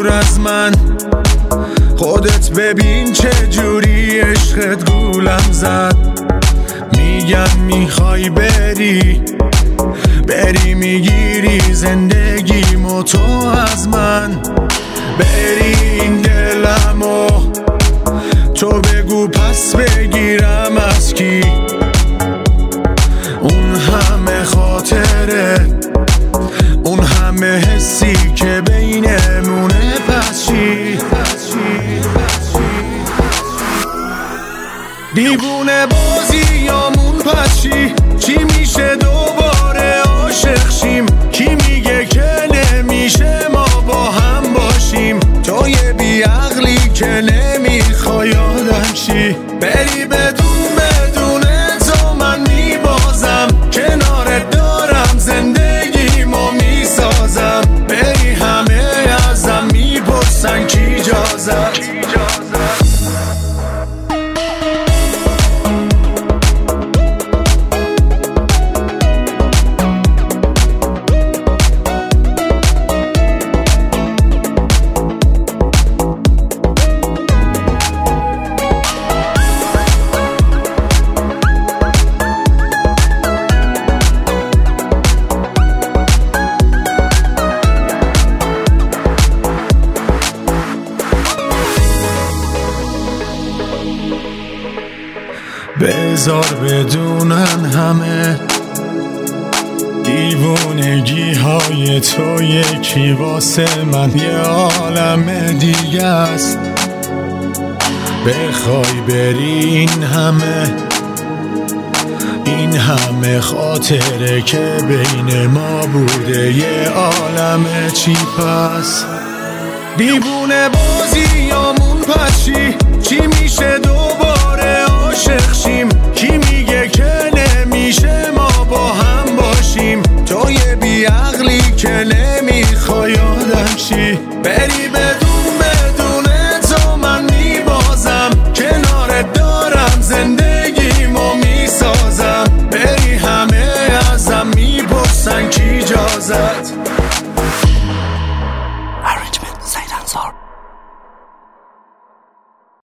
دور از من. خودت ببین چه جوری عشقت گولم زد. میگم میخوای بری میگیری زندگیمو تو از من. بری این دلمو تو بگو پس بگیرم از کی. اون همه خاطره اون همه حسی که بینمونه پس چی؟ دیوونه بازیامون پس چی میشه دوباره عاشق شیم؟ کی میگه که نمیشه ما با هم باشیم؟ تو یه بیعقلی که نمیخوای آدم شی. بری بدون تو من میبازم، کنارت دارم زندگیمو میسازم. بری همه ازم میپرسن کی اجازت. بذار بدونن همه دیوونگی های تو یکی واسه من یه عالم دیگه است. بخوای بری این همه خاطره که بین ما بوده یه عالم چی پس؟ دیوونه بازیامون پس چی میشه دوباره عاشق شیم؟ کی میگه که نمیشه ما با هم باشیم؟ تو یه بیعقلی که نمیخوای آدم شی. بری بدون تو من میبازم، کنارت دارم زندگیمو میسازم. بری همه ازم میپرسن کی اجازت. Arrangement سید انصار.